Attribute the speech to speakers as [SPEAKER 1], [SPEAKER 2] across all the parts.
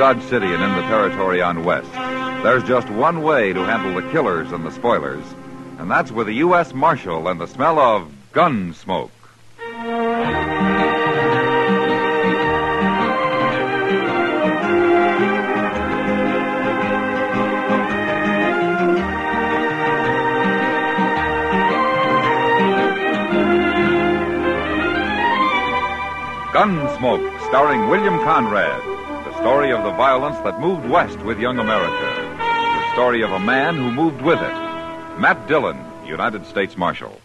[SPEAKER 1] Dodge City and in the territory on West, there's just one way to handle the killers and the spoilers, and that's with a U.S. Marshal and the smell of gun smoke. Gunsmoke, starring William Conrad. The story of the violence that moved west with young America. The story of a man who moved with it. Matt Dillon, United States Marshal.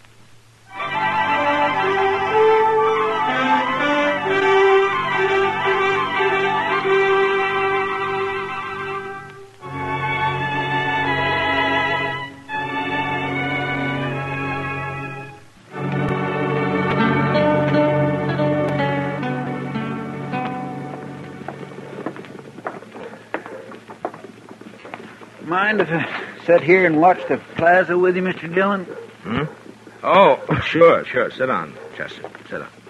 [SPEAKER 2] Mind if I sit here and watch the plaza with you, Mr. Dillon?
[SPEAKER 3] Oh, sure. Sit down, Chester. Sit down.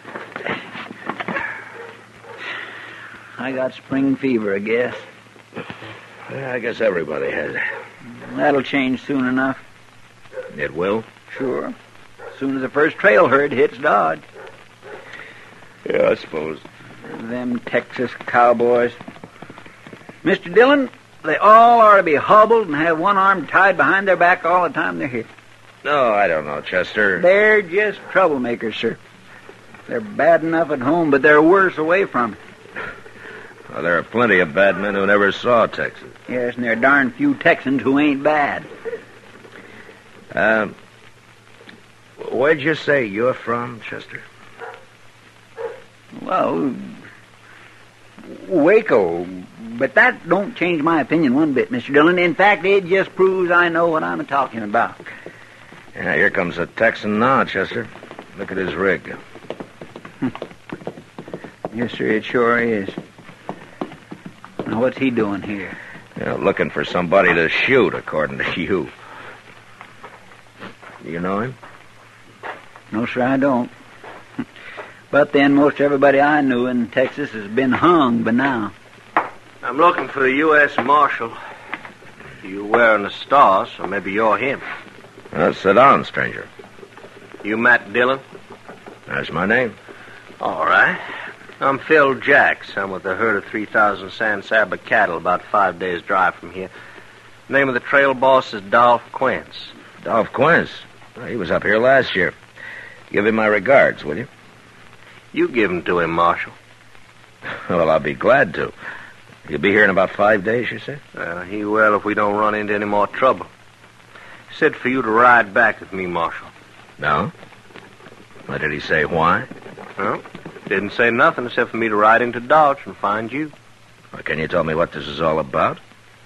[SPEAKER 2] I got spring fever, I guess.
[SPEAKER 3] Yeah, I guess everybody has it.
[SPEAKER 2] That'll change soon enough.
[SPEAKER 3] It will?
[SPEAKER 2] Sure. As soon as the first trail herd hits Dodge.
[SPEAKER 3] Yeah, I suppose.
[SPEAKER 2] Them Texas cowboys. Mr. Dillon, they all ought to be hobbled and have one arm tied behind their back all the time they're here.
[SPEAKER 3] No, I don't know, Chester.
[SPEAKER 2] They're just troublemakers, sir. They're bad enough at home, but they're worse away from it.
[SPEAKER 3] Well, there are plenty of bad men who never saw Texas.
[SPEAKER 2] Yes, and there are darn few Texans who ain't bad.
[SPEAKER 3] Where'd you say you're from, Chester?
[SPEAKER 2] Well, Waco. But that don't change my opinion one bit, Mr. Dillon. In fact, it just proves I know what I'm talking about.
[SPEAKER 3] Yeah, here comes a Texan now, Chester. Look at his rig.
[SPEAKER 2] Yes, sir, it sure is. Now, what's he doing here?
[SPEAKER 3] Yeah, looking for somebody to shoot, according to you. Do you know him?
[SPEAKER 2] No, sir, I don't. But then most everybody I knew in Texas has been hung by now.
[SPEAKER 4] I'm looking for the U.S. Marshal. You wearing a star, so maybe you're him.
[SPEAKER 3] Sit down, stranger.
[SPEAKER 4] You Matt Dillon?
[SPEAKER 3] That's my name.
[SPEAKER 4] All right. I'm Phil Jacks. I'm with a herd of 3,000 San Saba cattle about 5 days' drive from here. Name of the trail boss is Dolph Quince.
[SPEAKER 3] Dolph Quince? Well, he was up here last year. Give him my regards, will you?
[SPEAKER 4] You give them to him, Marshal.
[SPEAKER 3] Well, I'll be glad to. He'll be here in about 5 days, you say?
[SPEAKER 4] He will if we don't run into any more trouble. He said for you to ride back with me, Marshal.
[SPEAKER 3] No? What did he say, why?
[SPEAKER 4] Well, didn't say nothing except for me to ride into Dodge and find you.
[SPEAKER 3] Well, can you tell me what this is all about?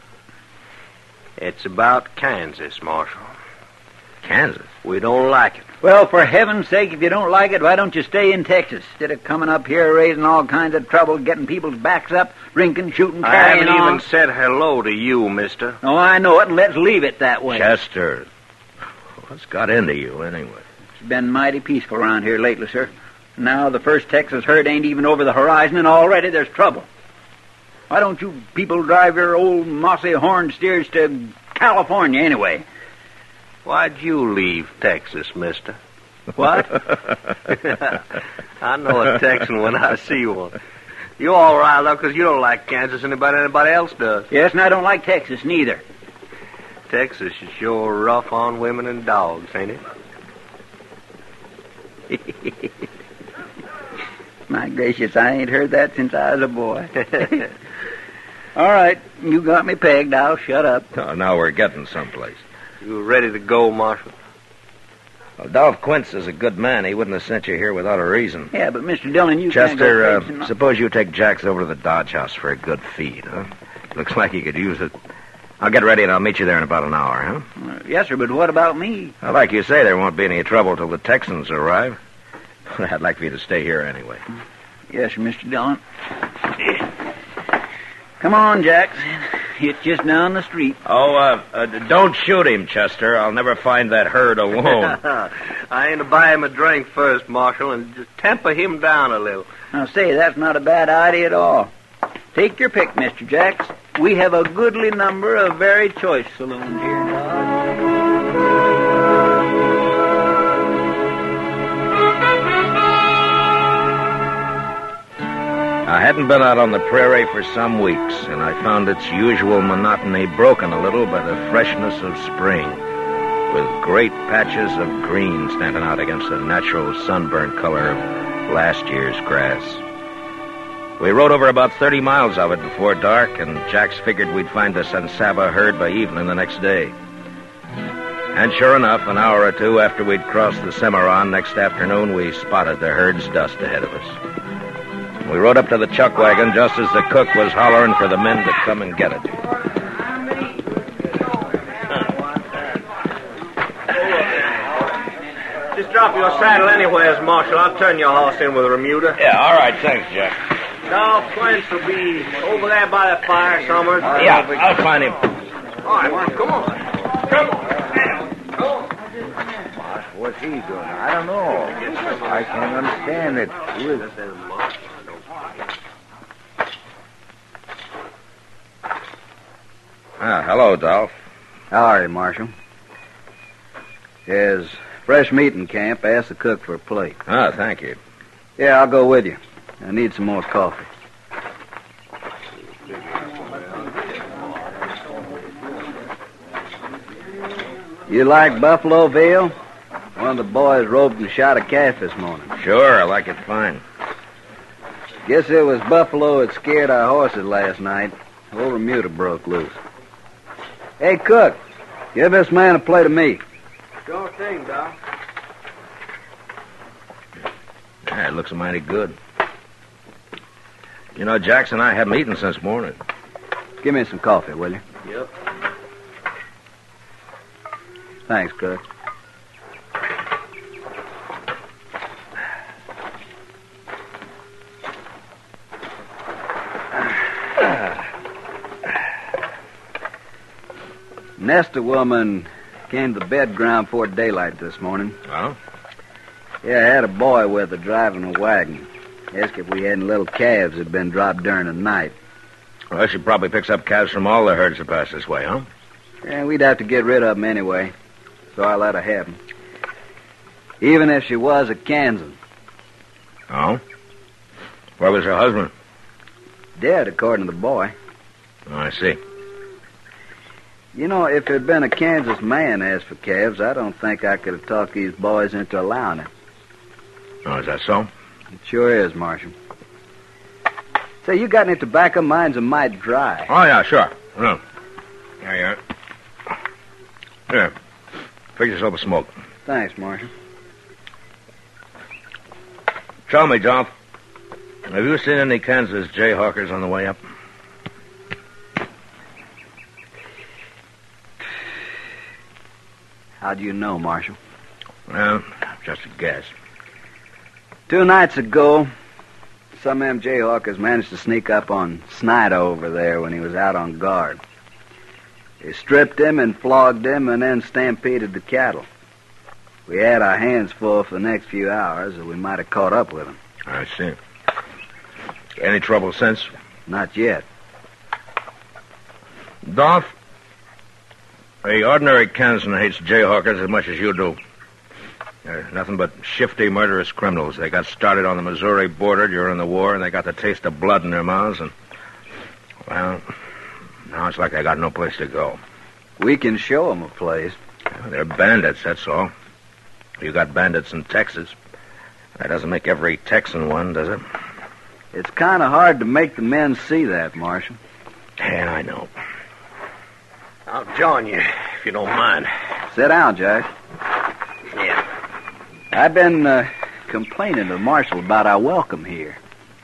[SPEAKER 4] It's about Kansas, Marshal.
[SPEAKER 3] Kansas?
[SPEAKER 4] We don't like it.
[SPEAKER 2] Well, for heaven's sake, if you don't like it, why don't you stay in Texas? Instead of coming up here raising all kinds of trouble, getting people's backs up, drinking, shooting, carrying
[SPEAKER 4] I haven't
[SPEAKER 2] on.
[SPEAKER 4] even said hello to you, mister.
[SPEAKER 2] Oh, I know it, and let's leave it that way.
[SPEAKER 3] Chester, what's got into you, anyway?
[SPEAKER 2] It's been mighty peaceful around here lately, sir. Now the first Texas herd ain't even over the horizon, and already there's trouble. Why don't you people drive your old mossy horned steers to California, anyway?
[SPEAKER 4] Why'd you leave Texas, mister?
[SPEAKER 2] What?
[SPEAKER 4] I know a Texan when I see one. You all riled up because you don't like Kansas anybody else does.
[SPEAKER 2] Yes, and I don't like Texas, neither.
[SPEAKER 4] Texas is sure rough on women and dogs, ain't it?
[SPEAKER 2] My gracious, I ain't heard that since I was a boy. All right, you got me pegged. I'll shut up.
[SPEAKER 3] Oh, now we're getting someplace.
[SPEAKER 4] You ready to go, Marshal?
[SPEAKER 3] Well, Dolph Quince is a good man. He wouldn't have sent you here without a reason.
[SPEAKER 2] Yeah, but Mr. Dillon, you can't go
[SPEAKER 3] Chester,
[SPEAKER 2] fixing
[SPEAKER 3] suppose you take Jacks over to the Dodge House for a good feed, huh? Looks like he could use it. I'll get ready and I'll meet you there in about an hour, huh?
[SPEAKER 2] Yes, sir, but what about me?
[SPEAKER 3] Well, like you say, there won't be any trouble till the Texans arrive. I'd like for you to stay here anyway.
[SPEAKER 2] Yes, sir, Mr. Dillon. Come on, Jacks. It's just down the street.
[SPEAKER 3] Oh, don't shoot him, Chester. I'll never find that herd alone.
[SPEAKER 4] I ain't to buy him a drink first, Marshal, and just temper him down a little.
[SPEAKER 2] Now, say, that's not a bad idea at all. Take your pick, Mr. Jacks. We have a goodly number of very choice saloons here in Dodge.
[SPEAKER 3] I hadn't been out on the prairie for some weeks, and I found its usual monotony broken a little by the freshness of spring, with great patches of green standing out against the natural sunburnt color of last year's grass. We rode over about 30 miles of it before dark, and Jacks figured we'd find the San Saba herd by evening the next day. And sure enough, an hour or two after we'd crossed the Cimarron next afternoon, we spotted the herd's dust ahead of us. We rode up to the chuck wagon just as the cook was hollering for the men to come and get it.
[SPEAKER 4] Just drop your saddle anywheres, Marshal. I'll turn your horse in with a remuda.
[SPEAKER 3] Yeah, all right, thanks, Jack.
[SPEAKER 4] Dolph Quince will be over there by the fire somewhere.
[SPEAKER 3] Yeah, I'll find him.
[SPEAKER 4] All right, come on. Come on.
[SPEAKER 5] What's he doing? I don't know. I can't understand it. Who is it?
[SPEAKER 3] Hello, Dolph.
[SPEAKER 5] How are you, Marshal? There's fresh meat in camp. Ask the cook for a plate.
[SPEAKER 3] Thank you.
[SPEAKER 5] Yeah, I'll go with you. I need some more coffee. You like buffalo veal? One of the boys roped and shot a calf this morning.
[SPEAKER 3] Sure, I like it fine.
[SPEAKER 5] Guess it was buffalo that scared our horses last night. Old remuda broke loose. Hey, cook, give this man a plate of meat.
[SPEAKER 4] Sure thing, Doc.
[SPEAKER 3] Yeah, it looks mighty good. You know, Jackson and I haven't eaten since morning.
[SPEAKER 5] Give me some coffee, will you?
[SPEAKER 4] Yep.
[SPEAKER 5] Thanks, cook. Nesta woman came to the bed ground before daylight this morning.
[SPEAKER 3] Oh?
[SPEAKER 5] Yeah, I had a boy with her driving a wagon. Asked if we had any little calves that had been dropped during the night.
[SPEAKER 3] Well, she probably picks up calves from all the herds that pass this way, huh?
[SPEAKER 5] Yeah, we'd have to get rid of them anyway, so I let her have them. Even if she was a Kansan.
[SPEAKER 3] Oh? Where was her husband?
[SPEAKER 5] Dead, according to the boy.
[SPEAKER 3] Oh, I see.
[SPEAKER 5] You know, if there'd been a Kansas man asked for calves, I don't think I could have talked these boys into allowing it.
[SPEAKER 3] Oh, is that so?
[SPEAKER 5] It sure is, Marshal. Say, you got any tobacco? Mine's a mite dry.
[SPEAKER 3] Oh, yeah, sure. No. There you are. Here. Fix yourself a smoke.
[SPEAKER 5] Thanks, Marshal.
[SPEAKER 3] Tell me, Dolph, have you seen any Kansas jayhawkers on the way up?
[SPEAKER 5] How do you know, Marshal?
[SPEAKER 3] Well, just a guess.
[SPEAKER 5] 2 nights ago, some of them jayhawkers managed to sneak up on Snyder over there when he was out on guard. They stripped him and flogged him and then stampeded the cattle. We had our hands full for the next few hours, or we might have caught up with them.
[SPEAKER 3] I see. Any trouble since?
[SPEAKER 5] Not yet.
[SPEAKER 3] Dolph, the ordinary Kansan hates jayhawkers as much as you do. They're nothing but shifty, murderous criminals. They got started on the Missouri border during the war, and they got the taste of blood in their mouths, and, well, now it's like they got no place to go.
[SPEAKER 5] We can show them a place.
[SPEAKER 3] They're bandits, that's all. You got bandits in Texas. That doesn't make every Texan one, does it?
[SPEAKER 5] It's kind of hard to make the men see that, Marshal.
[SPEAKER 3] Yeah, I know.
[SPEAKER 4] I'll join you, if you don't mind.
[SPEAKER 5] Sit down, Jack.
[SPEAKER 4] Yeah.
[SPEAKER 5] I've been complaining to the Marshal about our welcome here.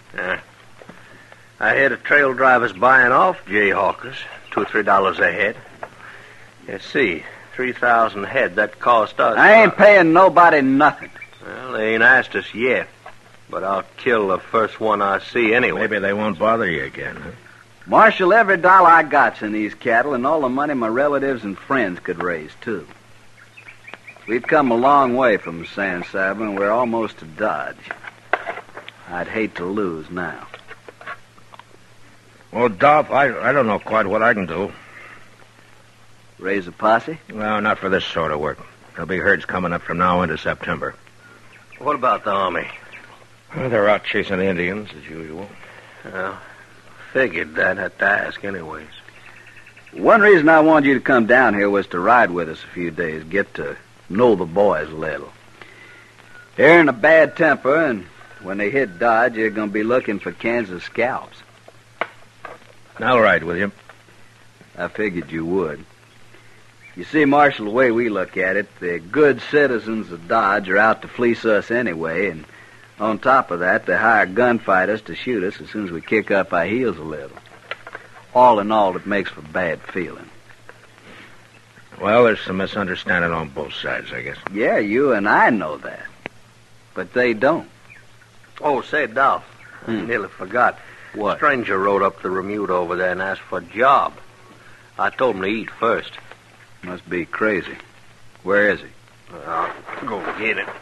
[SPEAKER 4] I hear the trail drivers buying off jayhawkers, $2 or $3 a head. Let's see, 3,000 head, that cost us...
[SPEAKER 5] I ain't paying nobody nothing.
[SPEAKER 4] Well, they ain't asked us yet, but I'll kill the first one I see anyway.
[SPEAKER 3] Maybe they won't bother you again, huh?
[SPEAKER 5] Marshal, every dollar I got's in these cattle and all the money my relatives and friends could raise, too. We've come a long way from San Saba, and we're almost to Dodge. I'd hate to lose now.
[SPEAKER 3] Well, Dolph, I don't know quite what I can do.
[SPEAKER 5] Raise a posse?
[SPEAKER 3] No, not for this sort of work. There'll be herds coming up from now into September.
[SPEAKER 4] What about the Army?
[SPEAKER 3] Well, they're out chasing the Indians, as usual.
[SPEAKER 4] Well, figured that. Had to ask anyways.
[SPEAKER 5] One reason I wanted you to come down here was to ride with us a few days, get to know the boys a little. They're in a bad temper, and when they hit Dodge, they're going to be looking for Kansas scalps.
[SPEAKER 3] I'll ride with you.
[SPEAKER 5] I figured you would. You see, Marshal, the way we look at it, the good citizens of Dodge are out to fleece us anyway, and on top of that, they hire gunfighters to shoot us as soon as we kick up our heels a little. All in all, it makes for bad feeling.
[SPEAKER 3] Well, there's some misunderstanding on both sides, I guess.
[SPEAKER 5] Yeah, you and I know that. But they don't.
[SPEAKER 4] Oh, say, Dolph, I nearly forgot.
[SPEAKER 5] What?
[SPEAKER 4] A stranger rode up the Remuda over there and asked for a job. I told him to eat first.
[SPEAKER 5] Must be crazy. Where is he?
[SPEAKER 4] I'll go get it.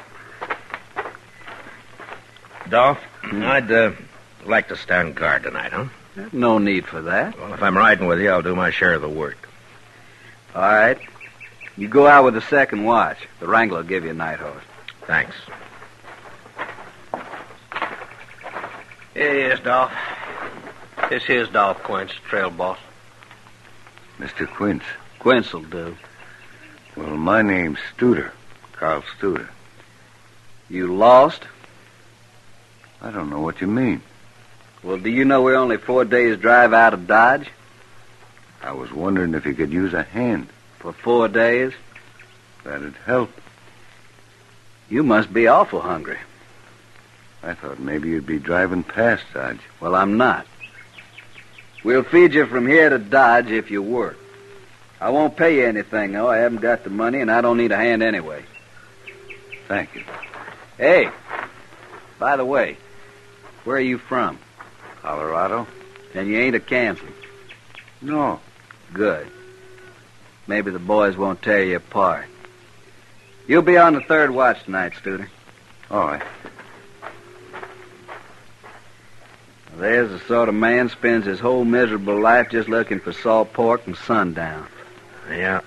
[SPEAKER 3] Dolph, I'd like to stand guard tonight, huh?
[SPEAKER 5] No need for that.
[SPEAKER 3] Well, if I'm riding with you, I'll do my share of the work.
[SPEAKER 5] All right. You go out with the second watch. The Wrangler will give you a night horse.
[SPEAKER 3] Thanks.
[SPEAKER 4] Here he is, Dolph. This here's Dolph Quince, trail boss.
[SPEAKER 6] Mr. Quince.
[SPEAKER 5] Quince'll do.
[SPEAKER 6] Well, my name's Studer. Carl Studer.
[SPEAKER 5] You lost?
[SPEAKER 6] I don't know what you mean.
[SPEAKER 5] Well, do you know we're only 4 days' drive out of Dodge?
[SPEAKER 6] I was wondering if you could use a hand.
[SPEAKER 5] For 4 days?
[SPEAKER 6] That'd help.
[SPEAKER 5] You must be awful hungry.
[SPEAKER 6] I thought maybe you'd be driving past Dodge.
[SPEAKER 5] Well, I'm not. We'll feed you from here to Dodge if you work. I won't pay you anything, though. I haven't got the money, and I don't need a hand anyway.
[SPEAKER 6] Thank you.
[SPEAKER 5] Hey, by the way, where are you from?
[SPEAKER 6] Colorado?
[SPEAKER 5] And you ain't a Kansan?
[SPEAKER 6] No.
[SPEAKER 5] Good. Maybe the boys won't tear you apart. You'll be on the third watch tonight, Studer.
[SPEAKER 6] All right.
[SPEAKER 5] There's the sort of man spends his whole miserable life just looking for salt pork and sundown.
[SPEAKER 3] Yeah.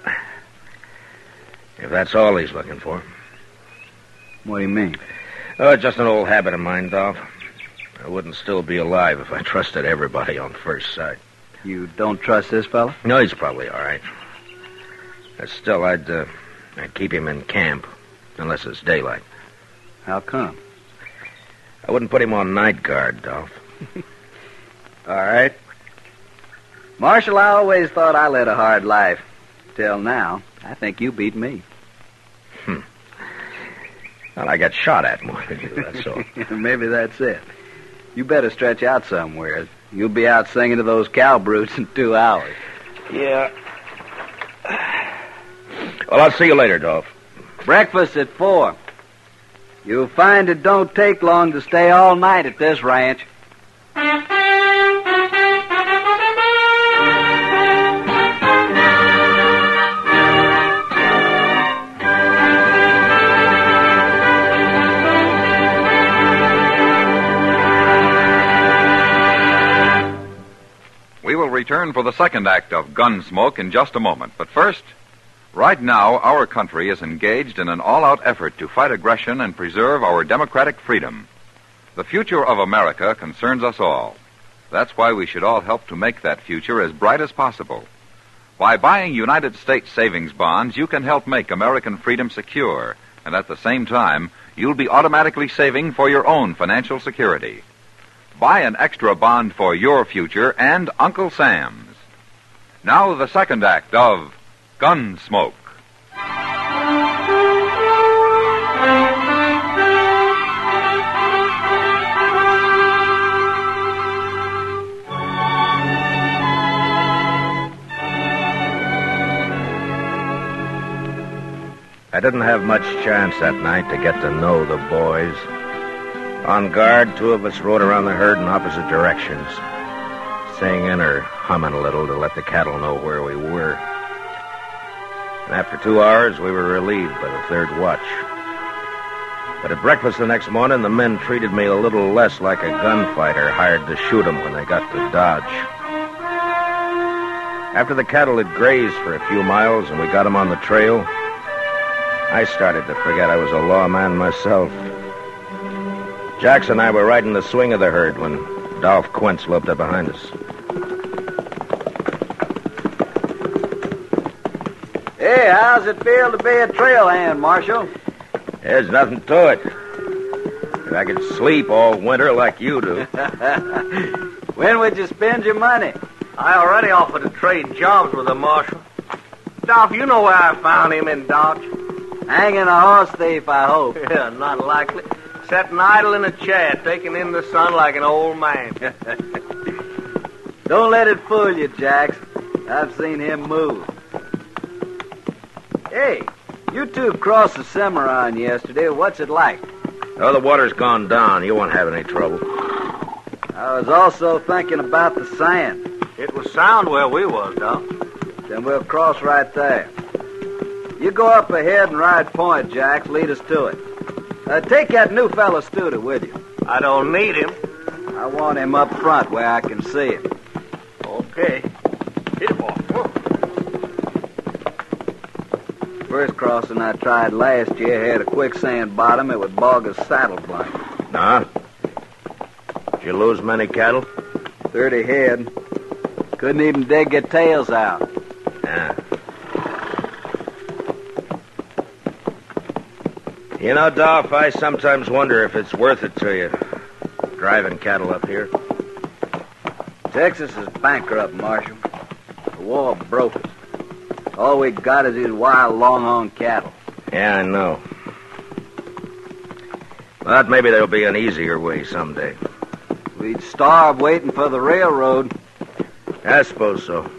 [SPEAKER 3] If that's all he's looking for.
[SPEAKER 5] What do you mean?
[SPEAKER 3] Oh, it's just an old habit of mine, Dolph. I wouldn't still be alive if I trusted everybody on first sight.
[SPEAKER 5] You don't trust this fella?
[SPEAKER 3] No, he's probably all right. But still, I'd keep him in camp, unless it's daylight.
[SPEAKER 5] How come?
[SPEAKER 3] I wouldn't put him on night guard, Dolph.
[SPEAKER 5] All right. Marshal, I always thought I led a hard life. Till now, I think you beat me.
[SPEAKER 3] Well, I got shot at more than you, that's all.
[SPEAKER 5] Maybe that's it. You better stretch out somewhere. You'll be out singing to those cow brutes in 2 hours.
[SPEAKER 3] Yeah. Well, I'll see you later, Dolph.
[SPEAKER 5] Breakfast at 4. You'll find it don't take long to stay all night at this ranch.
[SPEAKER 1] We will return for the second act of Gunsmoke in just a moment. But first, right now, our country is engaged in an all-out effort to fight aggression and preserve our democratic freedom. The future of America concerns us all. That's why we should all help to make that future as bright as possible. By buying United States savings bonds, you can help make American freedom secure, and at the same time, you'll be automatically saving for your own financial security. Buy an extra bond for your future and Uncle Sam's. Now the second act of Gunsmoke.
[SPEAKER 3] I didn't have much chance that night to get to know the boys. On guard, 2 of us rode around the herd in opposite directions, singing or humming a little to let the cattle know where we were. And after 2 hours, we were relieved by the third watch. But at breakfast the next morning, the men treated me a little less like a gunfighter hired to shoot them when they got to Dodge. After the cattle had grazed for a few miles and we got them on the trail, I started to forget I was a lawman myself. Jax and I were right in the swing of the herd when Dolph Quint loped up behind us.
[SPEAKER 5] Hey, how's it feel to be a trail hand, Marshal?
[SPEAKER 3] There's nothing to it. If I could sleep all winter like you do.
[SPEAKER 5] When would you spend your money?
[SPEAKER 4] I already offered to trade jobs with the marshal. Dolph, you know where I found him in Dodge.
[SPEAKER 5] Hanging a horse thief, I hope.
[SPEAKER 4] Yeah, not likely. Sitting idle in a chair, taking in the sun like an old man.
[SPEAKER 5] Don't let it fool you, Jax. I've seen him move. Hey, you two crossed the Cimarron yesterday. What's it like?
[SPEAKER 3] Oh, the water's gone down. You won't have any trouble.
[SPEAKER 5] I was also thinking about the sand.
[SPEAKER 4] It was sound where we was, Dolph.
[SPEAKER 5] Then we'll cross right there. You go up ahead and ride point, Jax. Lead us to it. Take that new fella Studer with you.
[SPEAKER 4] I don't need him.
[SPEAKER 5] I want him up front where I can see him.
[SPEAKER 4] Okay. Hit him off.
[SPEAKER 5] First crossing I tried last year had a quicksand bottom. It would bog a saddle blanket.
[SPEAKER 3] Nah. Did you lose many cattle?
[SPEAKER 5] 30 head. Couldn't even dig their tails out.
[SPEAKER 3] Yeah. You know, Dolph, I sometimes wonder if it's worth it to you, driving cattle up here.
[SPEAKER 5] Texas is bankrupt, Marshal. The war broke us. All we got is these wild longhorn cattle.
[SPEAKER 3] Yeah, I know. But maybe there'll be an easier way someday.
[SPEAKER 5] We'd starve waiting for the railroad.
[SPEAKER 3] I suppose so.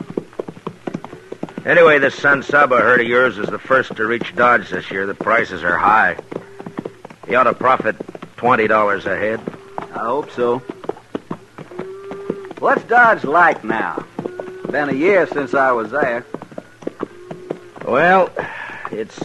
[SPEAKER 3] Anyway, this San Saba herd of yours is the first to reach Dodge this year. The prices are high. You ought to profit $20 a head.
[SPEAKER 5] I hope so. What's Dodge like now? Been a year since I was there.
[SPEAKER 3] Well, it's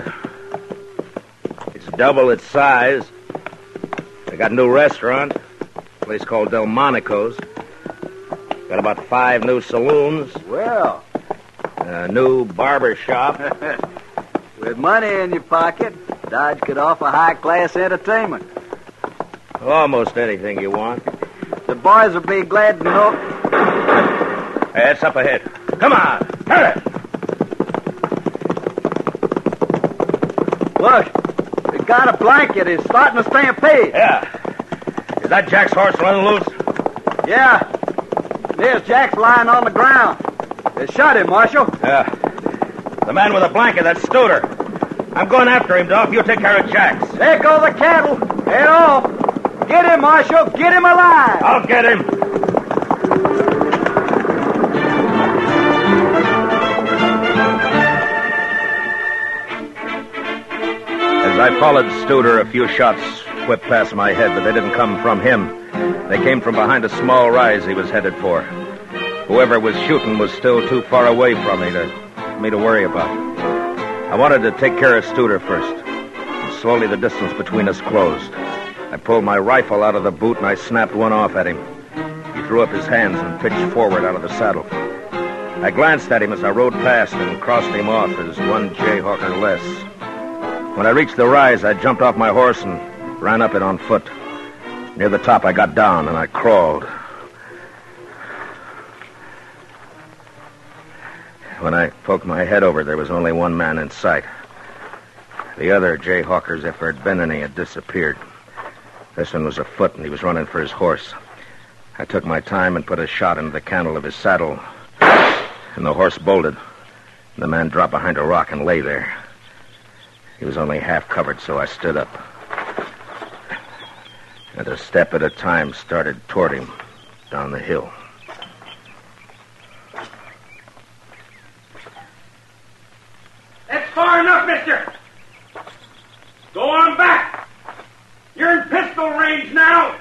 [SPEAKER 3] double its size. They got a new restaurant, a place called Delmonico's. Got about 5 new saloons.
[SPEAKER 5] Well,
[SPEAKER 3] A new barber shop.
[SPEAKER 5] with money in your pocket, Dodge could offer high-class entertainment.
[SPEAKER 3] Almost anything you want.
[SPEAKER 5] The boys will be glad to know.
[SPEAKER 3] Hey, it's up ahead. Come on, hurry!
[SPEAKER 5] Look, we got a blanket. It's starting to stampede.
[SPEAKER 3] Yeah. Is that Jack's horse running loose?
[SPEAKER 5] Yeah. There's Jack's lying on the ground. They shot him, Marshal.
[SPEAKER 3] Yeah. The man with the blanket, that's Studer. I'm going after him, Dolph. You take care of Jack's.
[SPEAKER 5] There go the cattle. Head off. Get him, Marshal. Get him alive.
[SPEAKER 3] I'll get him. As I followed Studer, a few shots whipped past my head, but they didn't come from him. They came from behind a small rise he was headed for. Whoever was shooting was still too far away from me to worry about. I wanted to take care of Studer first. And slowly the distance between us closed. I pulled my rifle out of the boot and I snapped one off at him. He threw up his hands and pitched forward out of the saddle. I glanced at him as I rode past and crossed him off as one jayhawker less. When I reached the rise, I jumped off my horse and ran up it on foot. Near the top, I got down and I crawled. When I poked my head over, there was only one man in sight. The other jayhawkers, if there'd been any, had disappeared. This one was afoot, and he was running for his horse. I took my time and put a shot into the cantle of his saddle, and the horse bolted. The man dropped behind a rock and lay there. He was only half covered, so I stood up. And a step at a time started toward him down the hill.
[SPEAKER 7] That's far enough, mister. Go on back. You're in pistol range now.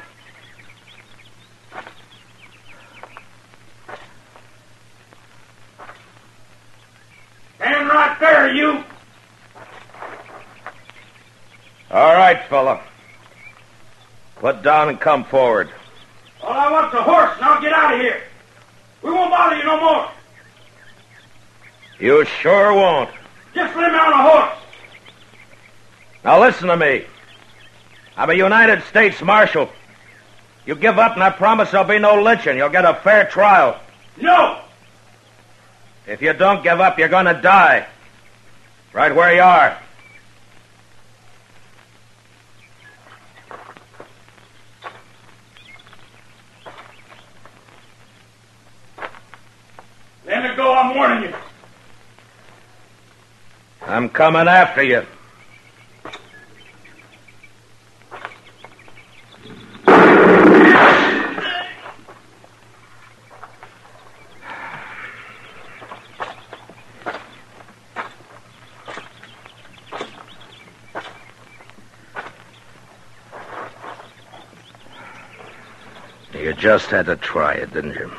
[SPEAKER 7] Stand right there, you.
[SPEAKER 3] All right, fella. Put down and come forward.
[SPEAKER 7] All I want's a horse, and I'll get out of here. We won't bother you no more.
[SPEAKER 3] You sure won't.
[SPEAKER 7] Just let him out on a horse.
[SPEAKER 3] Now listen to me. I'm a United States Marshal. You give up and I promise there'll be no lynching. You'll get a fair trial.
[SPEAKER 7] No.
[SPEAKER 3] If you don't give up, you're going to die. Right where you are.
[SPEAKER 7] Let it go, I'm warning you.
[SPEAKER 3] I'm coming after you. You just had to try it, didn't you?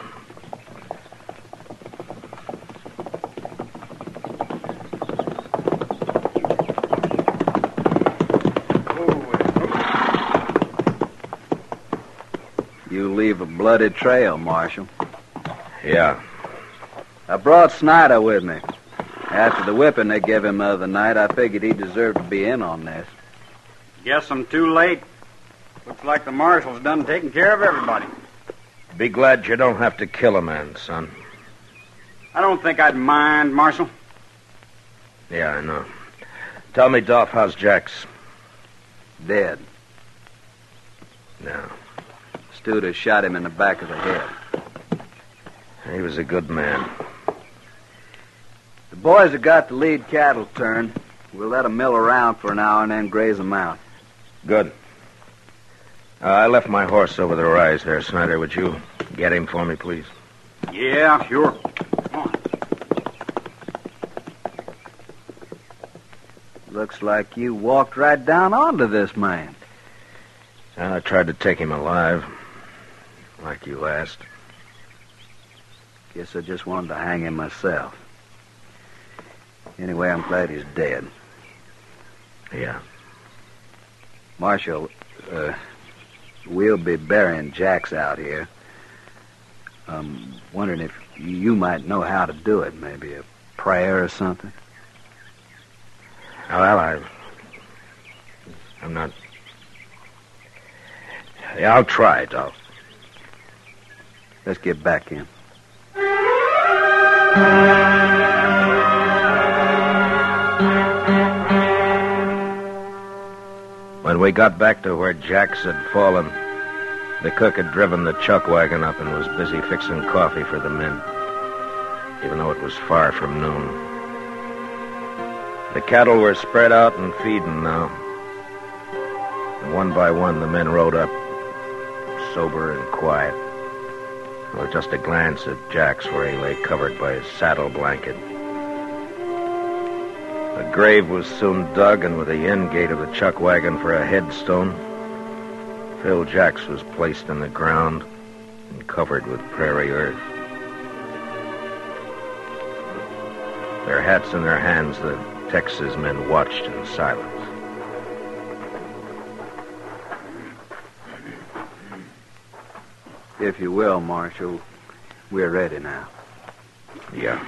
[SPEAKER 5] You leave a bloody trail, Marshal.
[SPEAKER 3] Yeah.
[SPEAKER 5] I brought Snyder with me. After the whipping they gave him the other night, I figured he deserved to be in on this.
[SPEAKER 2] Guess I'm too late. Looks like the marshal's done taking care of everybody.
[SPEAKER 3] Be glad you don't have to kill a man, son.
[SPEAKER 2] I don't think I'd mind, Marshal.
[SPEAKER 3] Yeah, I know. Tell me, Dolph, how's Jax?
[SPEAKER 5] Dead.
[SPEAKER 3] No.
[SPEAKER 5] Studer shot him in the back of the head.
[SPEAKER 3] He was a good man.
[SPEAKER 5] The boys have got the lead cattle turned. We'll let them mill around for an hour and then graze them out.
[SPEAKER 3] Good. I left my horse over the rise there, Snyder. Would you get him for me, please?
[SPEAKER 2] Yeah, sure. Come on.
[SPEAKER 5] Looks like you walked right down onto this man.
[SPEAKER 3] I tried to take him alive, like you asked.
[SPEAKER 5] Guess I just wanted to hang him myself. Anyway, I'm glad he's dead.
[SPEAKER 3] Yeah.
[SPEAKER 5] Marshal, we'll be burying Jax out here. I'm wondering if you might know how to do it. Maybe a prayer or something.
[SPEAKER 3] Well, I'm not... Yeah, I'll try, Dolph.
[SPEAKER 5] Let's get back in.
[SPEAKER 3] When we got back to where Jax had fallen, the cook had driven the chuck wagon up and was busy fixing coffee for the men, even though it was far from noon. The cattle were spread out and feeding now. And one by one, the men rode up, sober and quiet, with just a glance at Jax where he lay covered by his saddle blanket. A grave was soon dug, and with the end gate of the chuck wagon for a headstone, Phil Jax was placed in the ground and covered with prairie earth. Their hats in their hands, the Texas men watched in silence.
[SPEAKER 5] If you will, Marshal, we're ready now.
[SPEAKER 3] Yeah.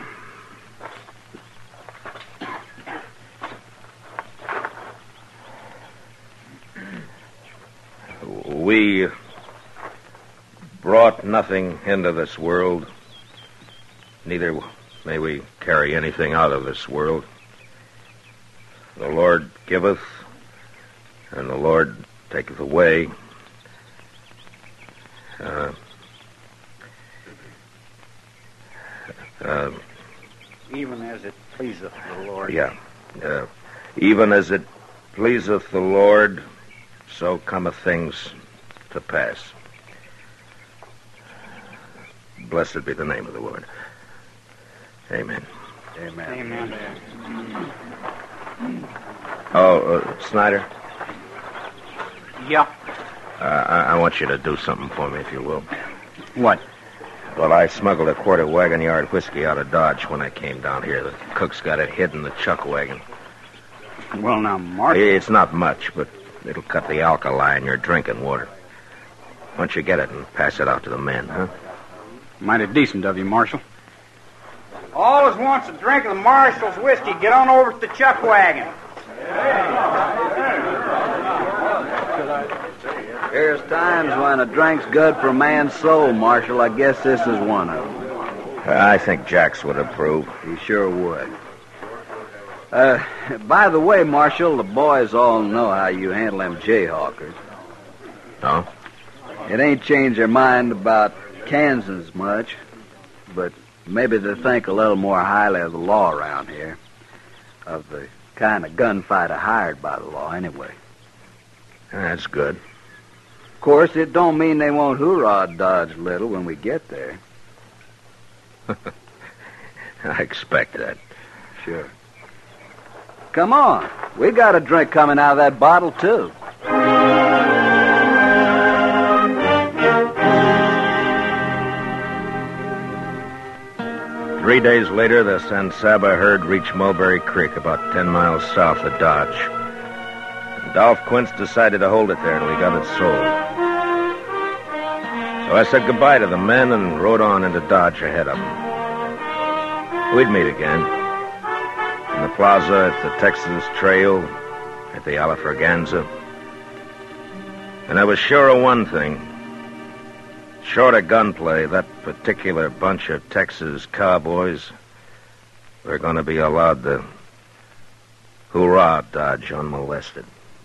[SPEAKER 3] We brought nothing into this world. Neither may we carry anything out of this world. The Lord giveth, and the Lord taketh away.
[SPEAKER 2] Even as it pleaseth the Lord.
[SPEAKER 3] Yeah. Even as it pleaseth the Lord, so cometh things to pass. Blessed be the name of the Lord. Amen.
[SPEAKER 5] Amen.
[SPEAKER 2] Amen.
[SPEAKER 3] Oh, Snyder,
[SPEAKER 2] Yeah.
[SPEAKER 3] I want you to do something for me, if you will.
[SPEAKER 2] What?
[SPEAKER 3] Well, I smuggled a quart of wagon yard whiskey out of Dodge when I came down here. The cook's got it hid in the chuck wagon.
[SPEAKER 2] Well, now, Marshal.
[SPEAKER 3] It's not much, but it'll cut the alkali in your drinking water. Why don't you get it and pass it out to the men, huh?
[SPEAKER 2] Mighty decent of you, Marshal. Always wants a drink of the Marshall's whiskey. Get on over to the chuck wagon.
[SPEAKER 5] There's times when a drink's good for a man's soul, Marshal. I guess this is one of them.
[SPEAKER 3] I think Jax would approve.
[SPEAKER 5] He sure would. By the way, Marshal, the boys all know how you handle them jayhawkers.
[SPEAKER 3] No?
[SPEAKER 5] It ain't changed their mind about Kansas much, but maybe they think a little more highly of the law around here. Of the kind of gunfighter hired by the law, anyway.
[SPEAKER 3] That's good.
[SPEAKER 5] Of course, it don't mean they won't hoorah Dodge little when we get there.
[SPEAKER 3] I expect that.
[SPEAKER 5] Sure. Come on. We got a drink coming out of that bottle, too.
[SPEAKER 3] 3 days later, the San Saba herd reached Mulberry Creek, about 10 miles south of Dodge. And Dolph Quince decided to hold it there till he got it sold. So I said goodbye to the men and rode on into Dodge ahead of them. We'd meet again. In the plaza, at the Texas Trail, at the Alafraganza. And I was sure of one thing. Short of gunplay, that particular bunch of Texas cowboys were going to be allowed to hoorah Dodge unmolested.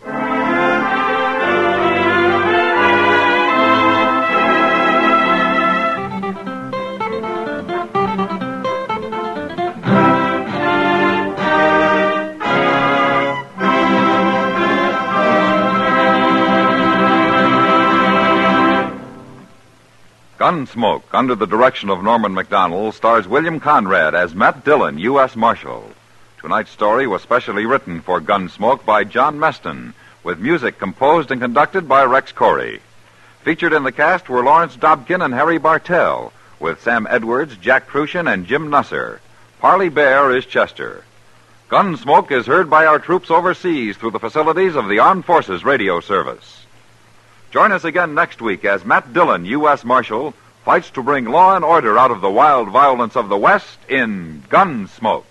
[SPEAKER 1] Gunsmoke, under the direction of Norman Macdonald, stars William Conrad as Matt Dillon, U.S. Marshal. Tonight's story was specially written for Gunsmoke by John Meston, with music composed and conducted by Rex Corey. Featured in the cast were Lawrence Dobkin and Harry Bartell, with Sam Edwards, Jack Crucian, and Jim Nusser. Parley Bear is Chester. Gunsmoke is heard by our troops overseas through the facilities of the Armed Forces Radio Service. Join us again next week as Matt Dillon, U.S. Marshal, fights to bring law and order out of the wild violence of the West in Gunsmoke.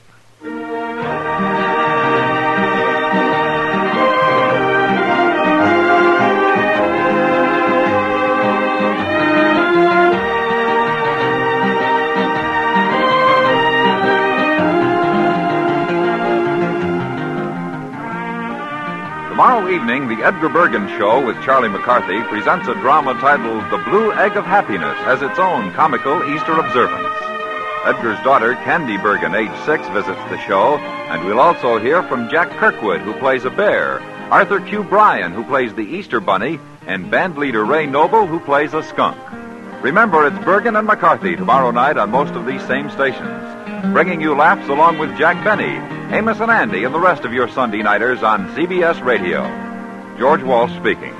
[SPEAKER 1] Tomorrow evening, the Edgar Bergen Show with Charlie McCarthy presents a drama titled The Blue Egg of Happiness as its own comical Easter observance. Edgar's daughter, Candy Bergen, age 6, visits the show, and we'll also hear from Jack Kirkwood, who plays a bear, Arthur Q. Bryan, who plays the Easter Bunny, and band leader Ray Noble, who plays a skunk. Remember, it's Bergen and McCarthy tomorrow night on most of these same stations, bringing you laughs along with Jack Benny, Amos and Andy, and the rest of your Sunday nighters on CBS Radio. George Walsh speaking.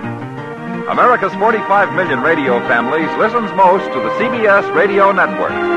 [SPEAKER 1] America's 45 million radio families listens most to the CBS Radio Network.